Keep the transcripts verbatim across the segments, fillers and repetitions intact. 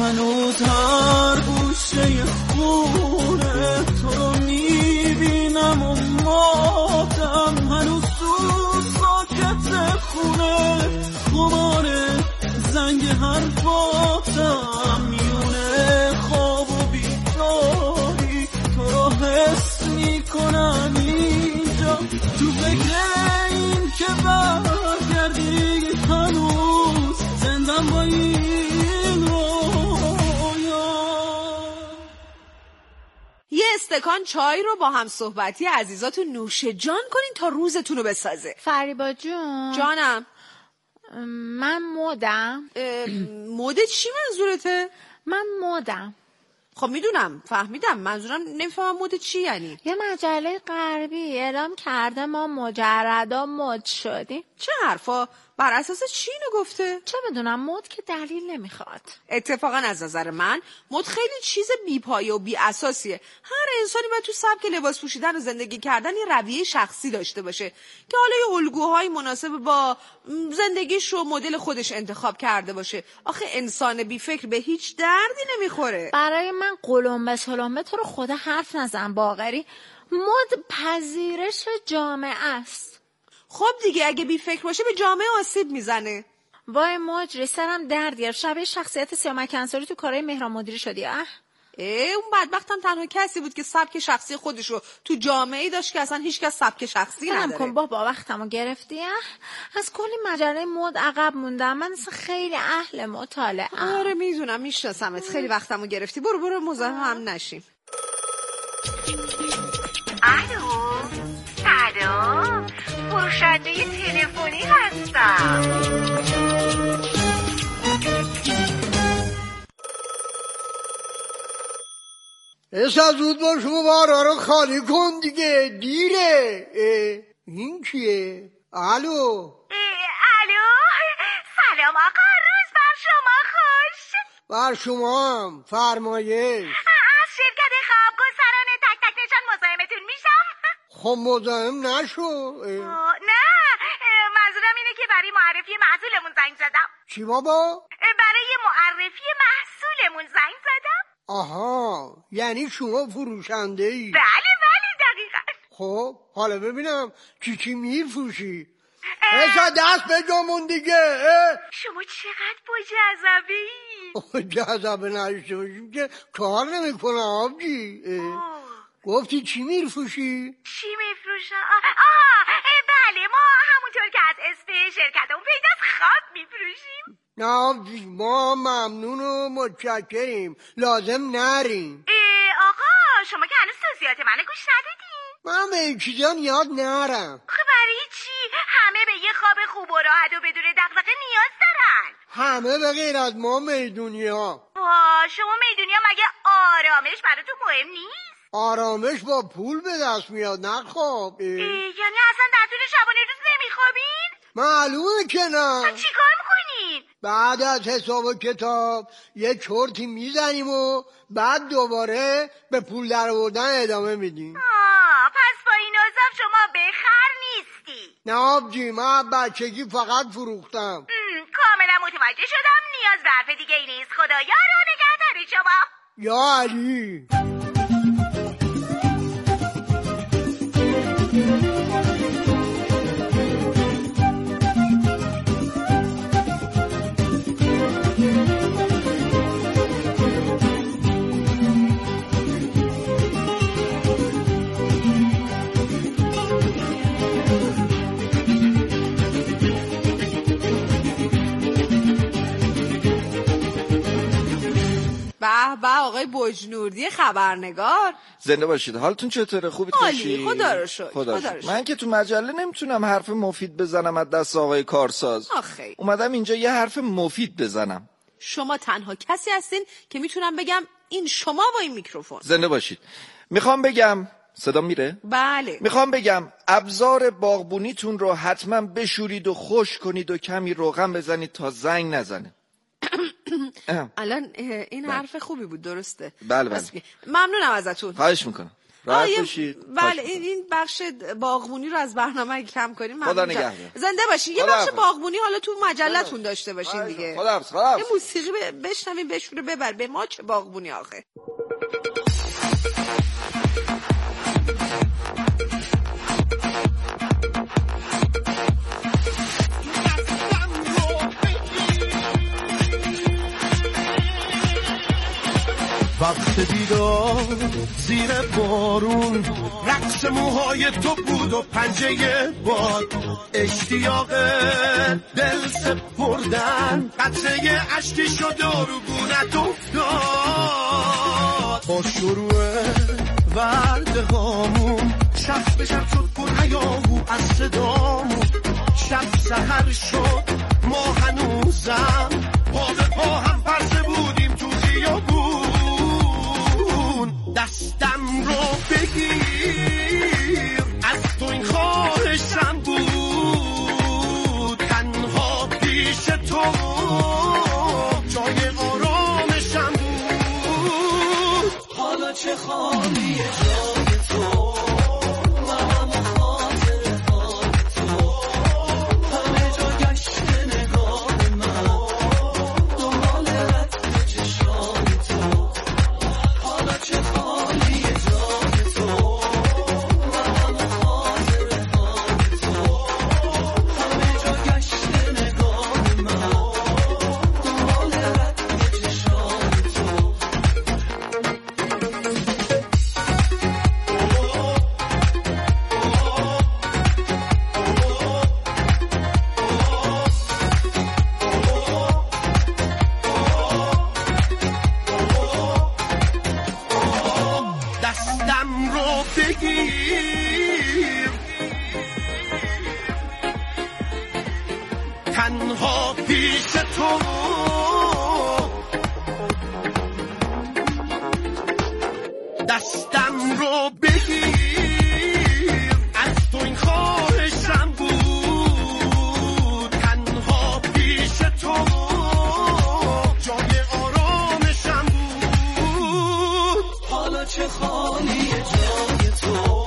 هنوز هر گوشه خونه تو رو میبینم و ماتم، هنوز تو ساکت خونه خمار زنگ حرفاتم، میونه خواب و بیداری تو رو حس میکنم اینجا، تو فکر این که برگردی هنوز زندم با این رویا. یه استکان چای رو با هم صحبتی عزیزاتون نوش جان کنین تا روزتون رو بسازه. فریبا جون جانم. من مودم. مود چی منظورته؟ من مودم. خب میدونم، فهمیدم، منظورم نمیفهمم مود چی یعنی. یه مجله غربی اعلام کرده ما مجردا مد شدیم. چه حرفا؟ بر اساس چی اینو گفته؟ چه بدونم، مد که دلیل نمیخواد. اتفاقا از نظر من مد خیلی چیز بی‌پایه و بی اساسیه. هر انسانی باید تو سبک لباس پوشیدن و زندگی کردن یه رویه شخصی داشته باشه که حالا یه الگوهای مناسب با زندگیش و مدل خودش انتخاب کرده باشه. آخه انسان بی فکر به هیچ دردی نمیخوره. برای من قلمبه سلمبه تو رو خدا حرف نزن باقری. مد پذیرش جامعه است. خب دیگه اگه بی فکر باشه به جامعه آسیب میزنه. وای مجری سرم درد گرفت. شبیه شخصیت سیامک انصاری تو کارهای مهران مدیری شدی. اه اه اون بدبختم تنها کسی بود که سبک شخصی خودشو تو جامعه‌ای داشت که اصلا هیچکس سبک شخصی نداره. کن بابا وقتمو گرفتی. از کلی مجله مد عقب موندم. من اصلا خیلی اهل مطالعه. آره میدونم، میشناسمت. خیلی وقتمو گرفتی. برو برو مزاحم هم نشیم. الو سلام، فروشنده تلفنی هستم. اصلا زود باش و بارا رو خالی کن دیگه، دیره. این کیه؟ الو الو سلام آقا، روز بر شما خوش. بر شما هم، فرمایش. از شرکت خوابگذران تک تک نشان مزاحمتون میشم. خب مزاحم نشو. نه منظورم اینه که برای معرفی محصولمون زنگ زدم. چی بابا؟ برای معرفی محصولمون زنگ زدم. آها، یعنی شما فروشنده ای؟ بله بله دقیقا. خب حالا ببینم چی چی میفروشی. اصلا دست به جامون دیگه. شما چقدر با جذبه ای. جذبه نشته باشیم که کار نمی کنه آبجی. گفتی چی میفروشی؟ چی میفروشم؟ آه بله، ما همونطور که از اسم شرکتمون پیداست خواب میفروشیم. نه آبجی، ما ممنون و متشکریم، لازم نریم. آقا شما که هنوز توضیحات منو گوش ندادین. من به این چیزا نیاز نرم. خب برای چی؟ همه به یه خواب خوب و راحت و بدون دغدغه نیاز دارن. همه به غیر از ما میدونیا. وا شما میدونیا مگه آرامش براتون مهم نیست؟ آرامش با پول به دست میاد، نه خواب. یعنی اصلا در طول شبانه روز نمیخوابین؟ معلومه که نه. چی کار میکنین؟ بعد از حساب و کتاب یه چرتی میزنیم و بعد دوباره به پول در آوردن ادامه میدیم. آه پس با این اوضاع شما بخر نیستی. نه آبجی، من بچگی فقط فروختم. کاملا متوجه شدم، نیاز به حرف دیگه ای نیست. خدایا رو نگهدار شما. یا علی. به به آقای بجنوردی خبرنگار، زنده باشید. حالتون چطوره؟ خوبی عالی، خدا رو شکر. خدا رو شکر. من که تو مجله نمیتونم حرف مفید بزنم از دست آقای کارساز. آخه اومدم اینجا یه حرف مفید بزنم. شما تنها کسی هستین که میتونم بگم این شما با این میکروفون. زنده باشید. میخوام بگم، صدا میره؟ بله. میخوام بگم ابزار باغبونیتون رو حتما بشورید و خشک کنید و کمی روغن بزنید تا زنگ نزنه. الان این حرف خوبی بود، درسته؟ بله بله. ممنونم ازتون. خواهش میکنم. راحت بشید. بله این این بخش باغبونی رو از برنامه کم کنیم. خدا نگهدار. زنده باشین. یه بخش باغبونی حالا تو مجلتون داشته باشین دیگه. خدا حافظ. خدا حافظ. یه موسیقی بشنویم بشوره ببر به ما چه باغبونی آخه. وقت دیدار زیر بارون، رقص موهای تو بود و پنجه باد، اشتیاق دل سپردن، قطره اشکی شد و رو گونت افتاد. با شروع وردهامون شب به شب شد پر هیاهو از صدامون، شب سحر شد ما هنوزم پا به پا هم پرسه بودیم تو خیابون. دستم رو بگیر از تو این خواهشم بود، تنها پیش تو جای آرامشم بود. حالا چه خالیه جای تو، تنها پیش تو دستم رو بگیر از تو این خواهشم بود، تنها پیش تو جای آرامشم بود. حالا چه خالیه جای تو،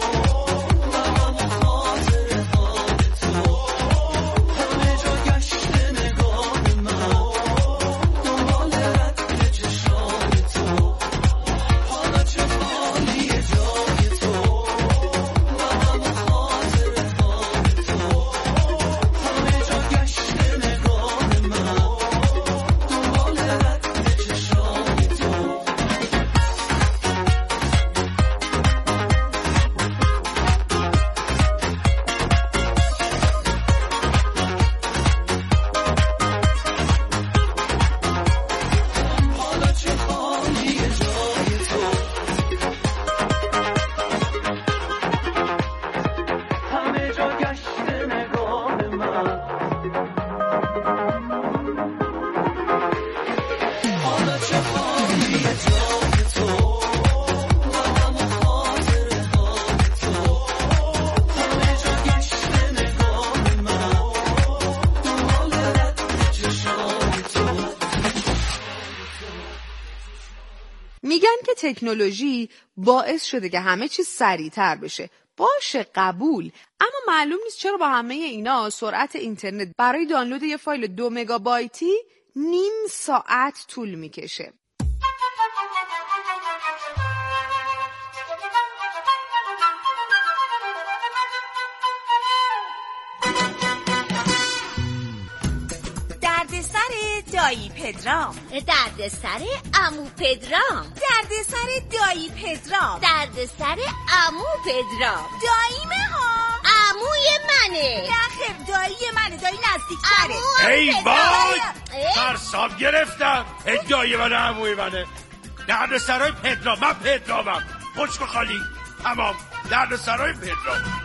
میگن که تکنولوژی باعث شده که همه چیز سریعتر بشه. باشه قبول، اما معلوم نیست چرا با همه اینا سرعت اینترنت برای دانلود یه فایل دو مگابایتی نیم ساعت طول میکشه. دایی پدرام، درد سر عمو پدرام، درد سر دایی پدرام، درد سر عمو پدرام. داییمه ها، عموی منه. نخیر دایی منه، دایی نزدیک تره. ای وای ترساب گرفتم. ای دایی منه عموی منه. درد سرای پدرام، من پدرامم. خشک و خالی تمام. درد سرای پدرام.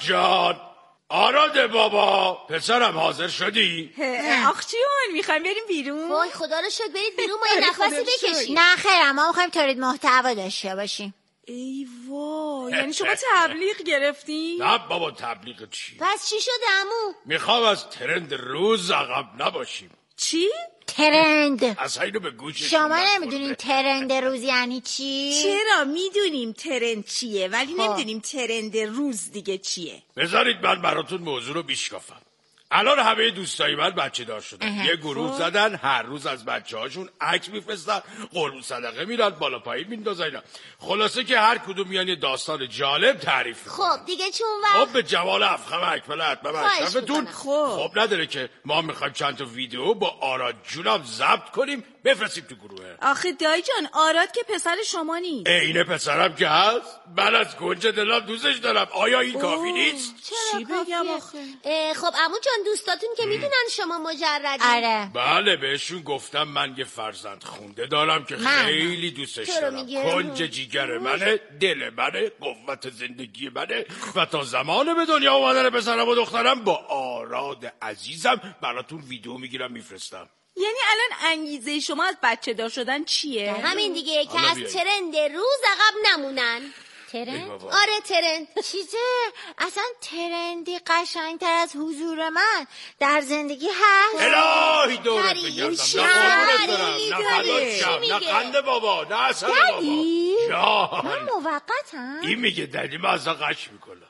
جان، آراد بابا، پسرم حاضر شدی؟ آخ جون میخوایم بریم بیرون؟ وای خدا رو شکر برید بیرون ما یه نفسی بکشیم. نه خیر ما میخوایم تولید محتوا داشته باشیم. ای وای یعنی شما تبلیغ گرفتین؟ نه بابا تبلیغ چی؟ پس چی شده عمو؟ میخوام از ترند روز عقب نباشیم. چی؟ ترند. از اینو به گوشش شما نمیدونین ترند روز یعنی چی؟ چرا میدونیم ترند چیه ولی نمیدونیم ترند روز دیگه چیه. بذارید من براتون موضوع رو بیشکافم. الان همه دوستای من بچه دار شدن. یه گروه زدن هر روز از بچه هاشون عکس میفرستن، قربون صدقه میرن، بالا پایین میندازن. خلاصه که هر کدوم میان یه داستان جالب تعریف میکنن. خب دیگه چون وقت خب به جوال افخم اکمل حتما اشرفتون. خب نداره که ما میخوایم چند تا ویدیو با آراد جونم ضبط کنیم بفرستیم تو گروه. آخه دایی جان آراد که پسر شما نیست. اینه پسرم که هست. من از کنج دلم دوستش دارم. آیا این کافی نیست؟ چی بگم آخه؟ خب عمو جان دوستاتون که میدونن شما مجردی. آره بله بهشون گفتم من یه فرزند خونده دارم که خیلی دوستش دارم. کنج جیگر منه، دل منه، قوت زندگی منه و تا زمان به دنیا اومدن پسرم و دخترم با آراد عزیزم براتون ویدیو میگیرم میفرستم. یعنی الان انگیزه شما از بچه دار شدن چیه؟ همین دیگه که از ترند روز عقب نمونن. ترند؟ آره ترند. چیزه اصلا ترندی قشنگتر از حضور من در زندگی هست؟ الهی دورت بگردم. نه قربونت دارم، نه فدات شم، نه قنده بابا، نه اصلا بابا جان. من موقتم؟ این میگه دلی من ازا قش میکنم.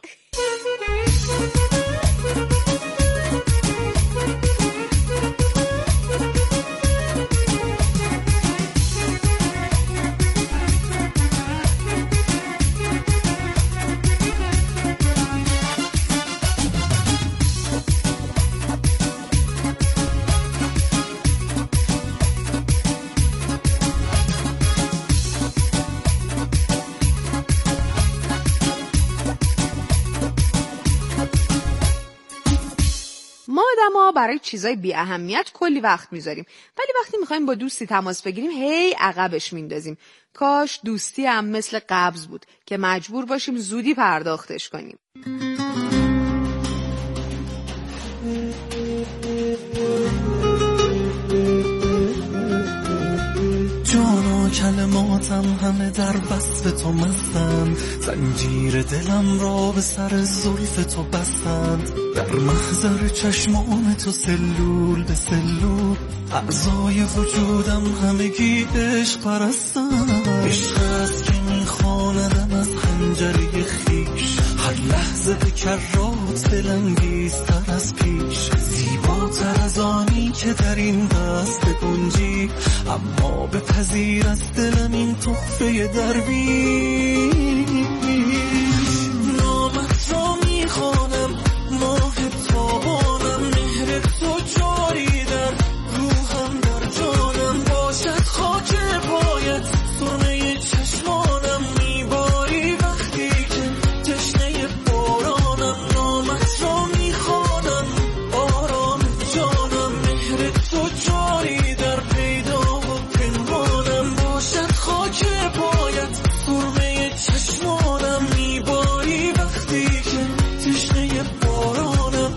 ما برای چیزای بی اهمیت کلی وقت میذاریم ولی وقتی میخوایم با دوستی تماس بگیریم هی عقبش میندازیم. کاش دوستی هم مثل قبض بود که مجبور باشیم زودی پرداختش کنیم. جانا کلماتم همه در وصف تو مستند، زنجیر دلم را به سر زلف تو بستند، در محضر چشمان تو سلول به سلول اعضای وجودم همگی عشق پرستند. عشق است که میخواندم از خنجری خیش، هر لحظه به کرات دلانگیزتر از پیش، زیباتر از آنی که در این دست گنجی، اما بپذیر از دلم این تحفه درویش. نامت را میخوانم ماه تابانم، مهر تو جاری در روحم در جانم، باشد خاک پایت سرمه چشمانم، میباری وقتی که تشنه بارانم. نامت را میخوانم آرام جانم، مهر تو جاری در پیدا و پنهانم، باشد خاک پایت سرمه چشمانم، میباری وقتی که تشنه بارانم.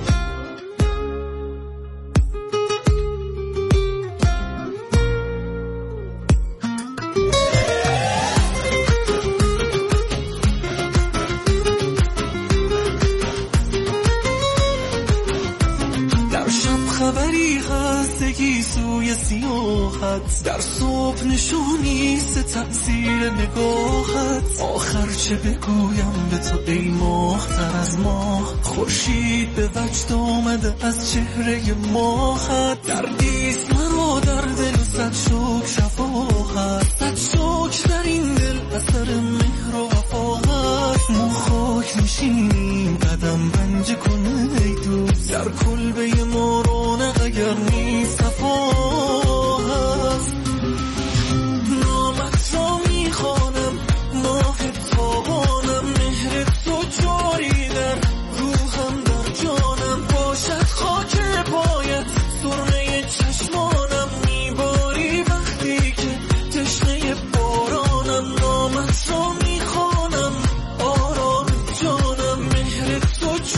در شب خبری خستگی سوی سیاحت، در صبح نشونی سه تأثیر نگاهت، آخر چه بگویم به تو ای ماه تر از ماه، خورشید به وجد آمده از چهره ماهت، دردیست مرا در دل صد شوک شفاهت، صد شوک در این دل اثر مهر و وفاهت، ما خاک نشینیم قدم رنج کنه ای دوست، در کلبه ما رونق اگر نیست صفا هست. نامت را میخوانم ماه تابانم، مهر تو جاری در روحم در جانم، باشد خاک پایت سرمه چشمانم، میباری وقتی که تشنه بارانم. نامت را میخوانم آرام جانم، مهر تو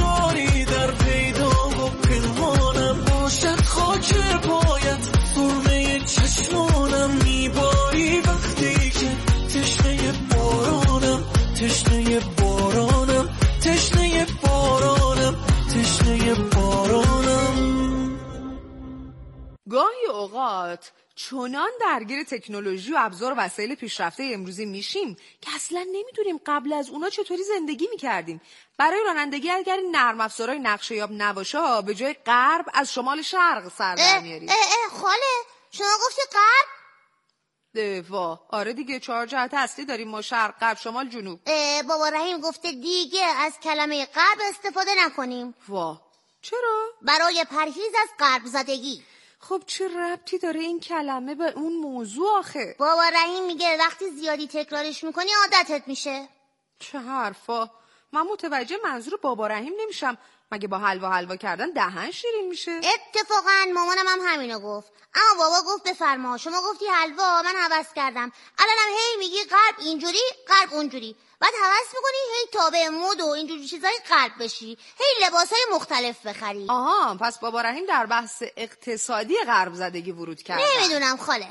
گاهی اوقات چنان درگیر تکنولوژی و ابزار و وسایل پیشرفته امروزی میشیم که اصلا نمیدونیم قبل از اونا چطوری زندگی میکردیم. برای رانندگی اگر این نرم افزارهای نقشه یاب نباشه به جای غرب از شمال شرق سر در میاریم. اه اه خاله شما گفتی غرب؟ دوا آره دیگه، چهار جهت اصلی داریم ما: شرق، غرب، شمال، جنوب. بابا رحیم گفته دیگه از کلمه غرب استفاده نکنیم. وا چرا؟ برای پرهیز از غرب زدگی. خب چه ربطی داره این کلمه به اون موضوع آخه؟ بابا رحیم میگه وقتی زیادی تکرارش میکنی عادتت میشه. چه حرفا؟ من متوجه منظور بابا رحیم نمیشم. مگه با حلوا حلوا کردن دهن شیرین میشه؟ اتفاقا مامانم هم همینو گفت، اما بابا گفت بفرما شما گفتی حلوا، من هوس کردم. الانم هی میگی غرب اینجوری غرب اونجوری، بعد هوس میکنی هی تابع مد و اینجوری چیزای غرب بشی، هی لباسای مختلف بخری. آها پس بابا رحیم در بحث اقتصادی غرب زدگی ورود کرد. نمیدونم خاله.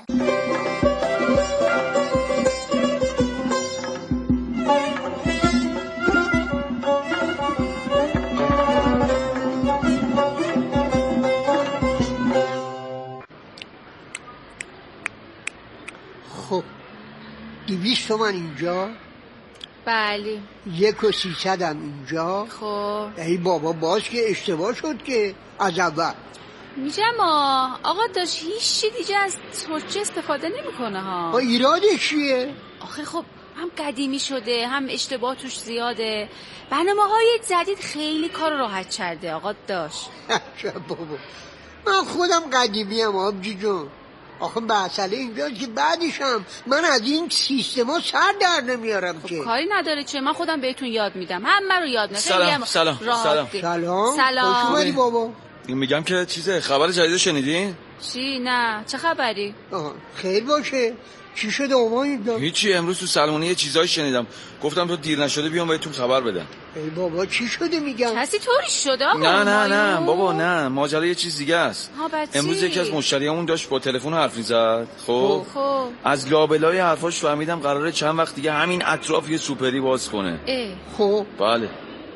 خب دویست تومن اینجا، بله. یک و سیصد هم اینجا. خب ای بابا باز که اشتباه شد که از اول میگم آقا داشت هیچ چی دیگه از سرچه استفاده نمیکنه ها. با ایرادش چیه؟ آخه خب هم قدیمی شده هم اشتباه توش زیاده. برنامه‌های جدید خیلی کار راحت کرده آقا داشت. بابا من خودم قدیمی ام آبجی جون. آخه مسئله اینجاست که بعدش هم من از این سیستما سر در نمیارم. خب که کاری نداره چه، من خودم بهتون یاد میدم، همه رو یاد میدم. سلام سلام سلام سلام سلام. خوش اومدی بابا. میگم که چیزه خبر جدید شنیدین؟ چی؟ نه چه خبری؟ آها خیر باشه. چی شده اومایید؟ هیچی، امروز تو سلمونی یه چیزایی شنیدم، گفتم تو دیر نشده بیام بهتون خبر بدم. ای بابا چی شده میگم؟ کسی طوری شده آقا؟ نه نه نه بابا نه، ماجرا یه چیز دیگه است. امروز یکی از مشتریامون داشت با تلفن حرف میزد. خب خب از لابلای حرفاش فهمیدم قراره چند وقت دیگه همین اطراف یه سوپری باز کنه. اه. خب بله.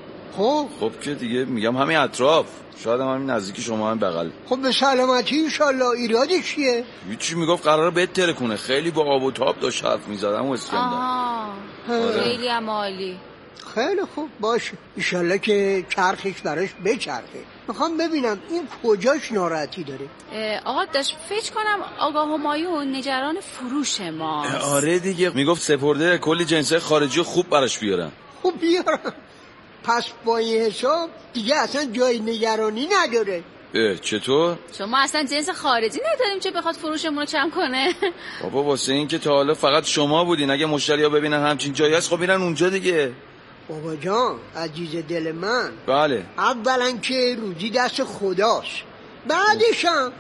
خب خب که دیگه میگم همین اطراف، شاید هم همین نزدیکی شما هم بغل. خب به سلامتی انشالله. ایرادش چیه؟ هیچی، میگفت قراره بهت تره کنه. خیلی با آب و تاب داشت حرف میزدم و اسکندر. آها خیلی هم عالی. خیلی خوب باشه، انشالله که چرخش براش بچرخه. میخوام ببینم این کجاش ناراحتی داره. آقا داشت فکر کنم آقا همایون نگران فروش ماست. آره دیگه، میگفت سپرده کلی جنسه خارجی خوب براش بیارم. خوب بیارم. پس با این حساب دیگه اصلا جای نگرانی نداره. اه چطور؟ شما اصلا جنس خارجی نداریم چه بخواد فروشمون رو کم کنه؟ بابا واسه این که تا حالا فقط شما بودین، اگه مشتری ها ببینن همچین جایی هست خب میرن اونجا دیگه. بابا جان عزیز دل من، بله اولا که روزی دست خداست، بعدشم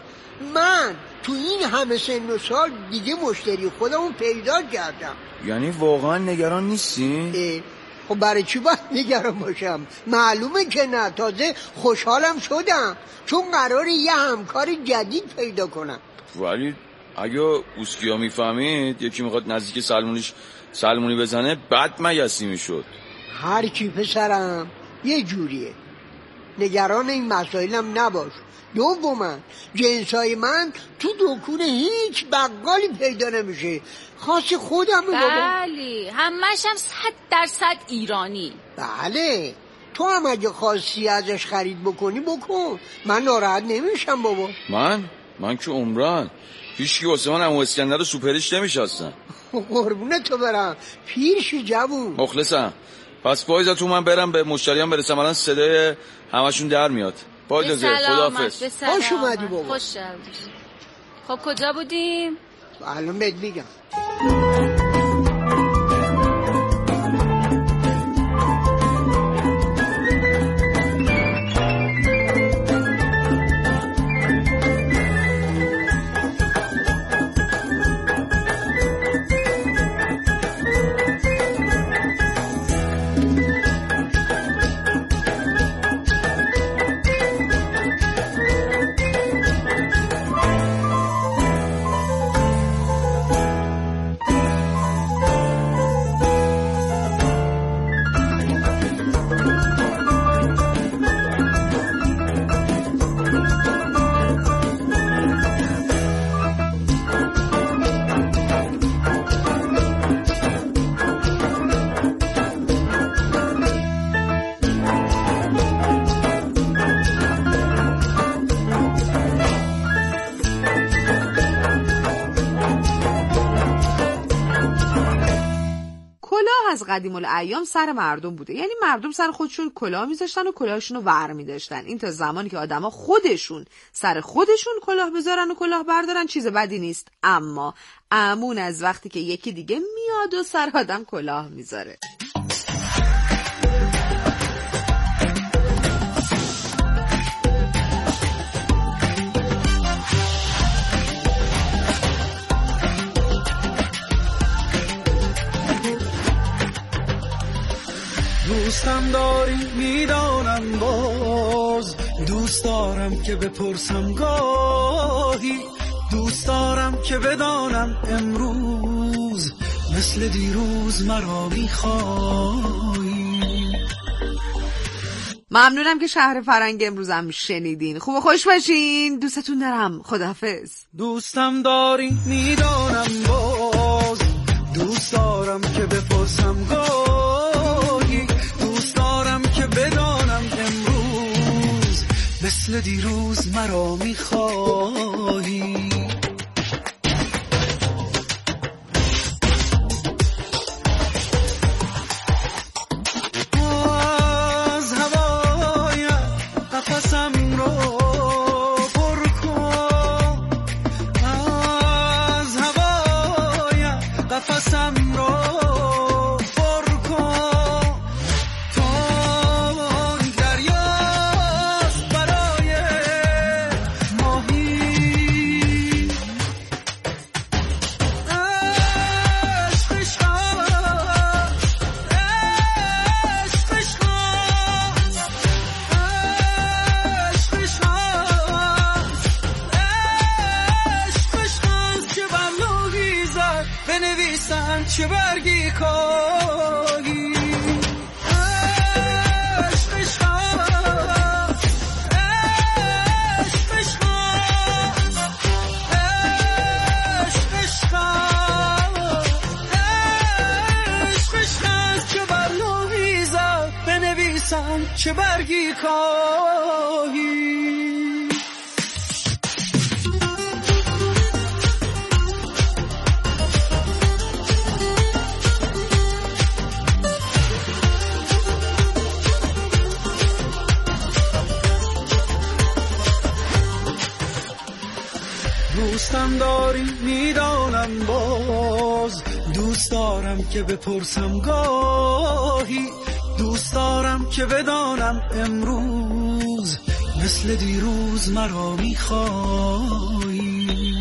من تو این همه سن و سال دیگه مشتری خودمون پیدا کردم. یعنی واقعا نگران نیستی؟ خب برای چی باید نگران باشم؟ معلومه که نه، تازه خوشحالم شدم چون قراره یه همکار جدید پیدا کنم. ولی اگه اوسکیا میفهمید یکی میخواد نزدیک سلمونیش سلمونی بزنه بد مگسی میشد. هر کی پسرم یه جوریه، نگران این مسائلم نباش. دوما جنسای من تو دکون هیچ بقالی پیدا نمیشه، خاص خودم. بله همش هم صد درصد ایرانی. بله تو هم اگه خواستی ازش خرید بکنی بکن، من ناراحت نمیشم بابا. من؟ من که عمران هیچکی واسه من امو اسکندر رو سوپریش نمیشستن. قربونه تو برم پیرشی جوون. مخلصم. پس پایزتون من برم به مشتریان برسم، الان صدای همشون در میاد. با اجازه خداحافظ. خوش اومدی بابا. خوش شدید. خب کجا بودیم؟ الان بهت میگم. قدیم الایام سر مردم بوده. یعنی مردم سر خودشون کلاه میذاشتن و کلاهشون رو ور میداشتن. این تا زمانی که آدما خودشون سر خودشون کلاه بذارن و کلاه بردارن چیز بدی نیست. اما امون از وقتی که یکی دیگه میاد و سر آدم کلاه میذاره. دوستم داری میدانم باز، دوست دارم که بپرسم گاهی، دوست دارم که بدانم امروز مثل دیروز مرا میخوایی. ممنونم که شهر فرنگ امروزم شنیدین. خوب و خوش باشین. دوستتون دارم. خداحافظ. دوستم داری میدانم باز، دوست دارم که بپرسم گاهی، دوست دارم که بدانم امروز مثل دیروز مرا میخواهی. از هوای قفسم رو پر کن، از هوای قفسم رو پر کن، تو دریاست برای ماهی. عشق عشق عشق عشق عشق عشق عشق که بر لوحی زد بنویسن چه برگی کاهی. عشق عشق عشق عشق عشق عشق عشق عشق که بر لوحی زد بنویسن چه برگی کاهی. دوستم داری میدانم باز، دوست دارم که بپرسم گاهی، دوست دارم که بدانم امروز مثل دیروز مرا میخوایی.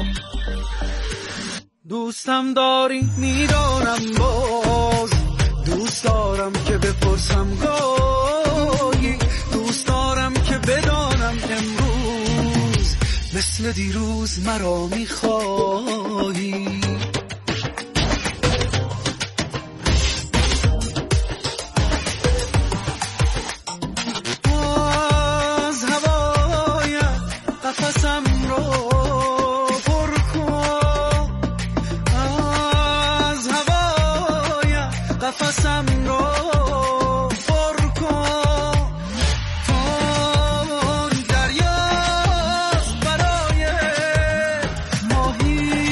دوستم داری میدانم باز، دوست دارم که بپرسم گاهی، دوست دارم که بدانم امروز مثل دیروز مرا میخواهی. از هوای قفسم رو پر کن، از هوای قفسم رو پر کن، تو دریاست برای ماهی.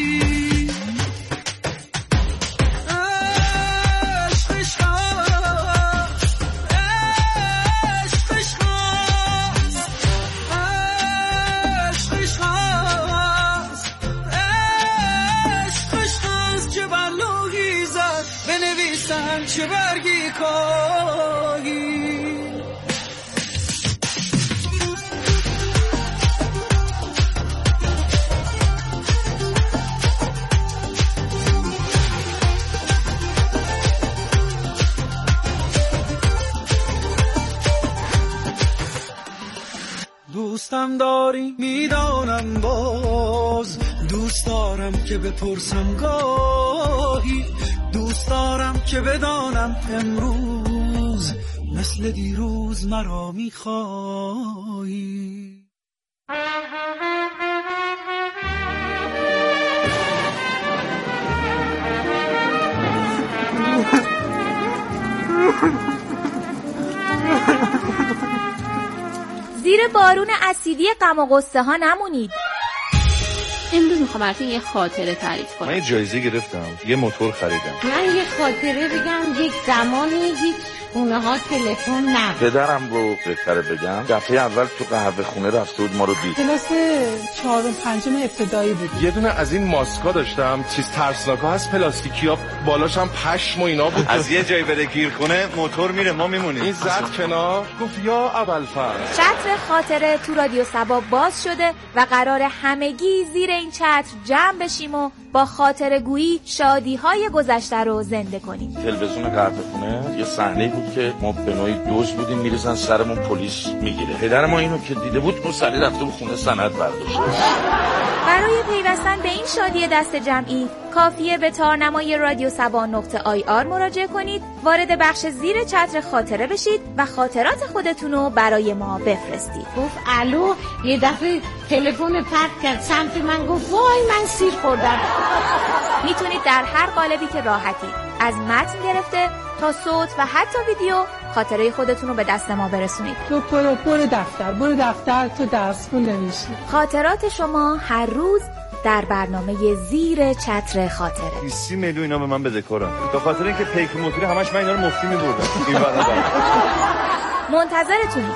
عشق عشق عشق عشق عشق عشق عشق عشق که بر لوحی زد بنویسن چه برگی کاهی. دوستم داری میدانم باز، دوست دارم که بپرسم گاهی، دوست دارم که بدانم امروز مثل دیروز مرا میخواهی. زیر بارون اسیدی غم و غصه ها نمونید. امروز میخوام براتون یه خاطره تعریف کنم. من یه جایزه گرفتم، یه موتور خریدم. من یه خاطره بگم. یک زمانی هیچ خونه ها تلفن نبود. پدرم رو بهتره بگم دفعه اول تو قهوه خونه رفته بود ما رو دید. کلاس چهارم پنجم ابتدایی بود. یه دونه از این ماسکا داشتم، چیز ترسناکا هست پلاستیکیا، بالاش هم پشم و اینا بود. از یه جای بره گیر کنه موتور میره ما میمونیم. این زد کنار گفت یا ابوالفضل. چتر خاطره تو رادیو صبا باز شده و قرار همگی زیر این چتر جمع بشیم و با خاطره گویی شادی های گذشته رو زنده کنیم. تلویزیون قهوه خونه یه صحنه بود که ما به نوعی دوز بودیم میریزن سرمون پلیس میگیره. پدر ما اینو که دیده بود اون سری رفته بود خونه سند برداشت. برای پیوستن به این شادی دست جمعی کافیه به تارنمای رادیو صبا نقطه آی آر مراجعه کنید، وارد بخش زیر چتر خاطره بشید و خاطرات خودتون رو برای ما بفرستید. گفت الو، یه دفعه تلفن پرت کرد سمت من، گفت وای من سیر خوردم. میتونید در هر قالبی که راحتید از متن گرفته تا صوت و حتی ویدیو خاطره خودتون رو به دست ما برسونید. تو برو برو دفتر برو دفتر تو درس خونده میشی. خاطرات شما هر روز در برنامه زیر چتر خاطره. بیست میلیون اینا به من بدهکارن به خاطر اینکه پیک موتوری همش من اینا رو مفتی می‌بردم. این برنامه منتظرتونیم.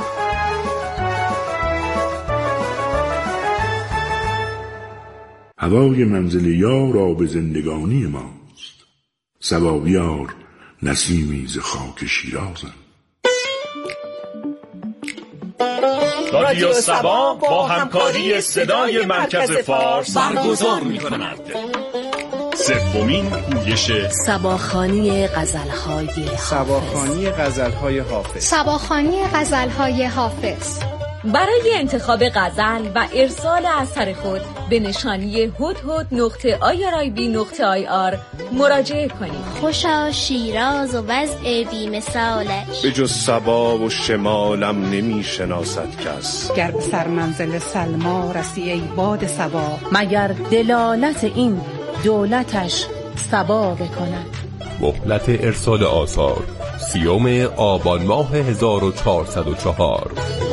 هوای منزل یار آب زندگانی ماست، صبا بیار نسیمی ز خاک شیرازم. رادیو صبا با همکاری صدای مرکز فارس برگزار می‌کند سومین پویش صباخوانی غزل‌های حافظ. صباخوانی غزل‌های حافظ. صباخوانی غزل‌های حافظ. برای انتخاب غزل و ارسال اثر خود به نشانی هدهد نقطه آی آر آی بی نقطه آی آر مراجعه کنید. خوشا شیراز و وضع بی مثالش، به جز صبا و شمالم نمی شناسد کس. گر به سر منزل سلما رسی ای باد صبا، مگر دلالت این دولتش صبا بکند. مهلت ارسال آثار سیوم آبان ماه هزار و چهارصد و چهار.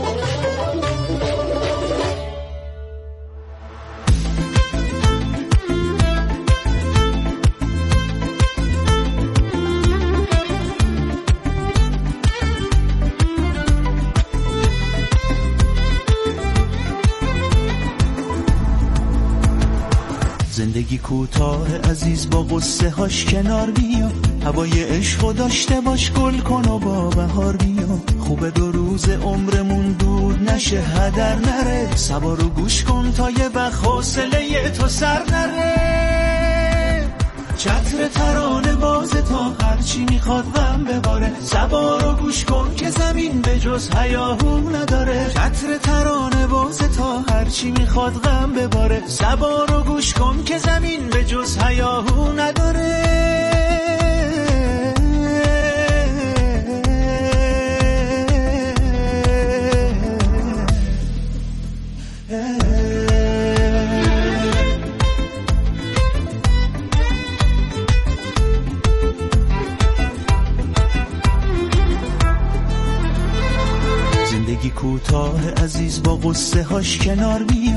زندگی کوتاه عزیز با قصه هاش کنار بیا، هوای عشقو داشته باش، گل کن و با بهار بیا. خوبه دو روز عمرمون دود نشه هدر نره، صبا رو گوش کن تا یه وقت حوصله تو سر نره. چتر ترانه باز تا هرچی میخواد غم بباره، صبا رو گوش کن که زمین به جز هیاهو نداره. چتر ترانه باز تا هرچی میخواد غم بباره، صبا رو گوش کن که زمین به جز هیاهو نداره. زندگی کوتاه عزیز با قصه هاش کنار بیا،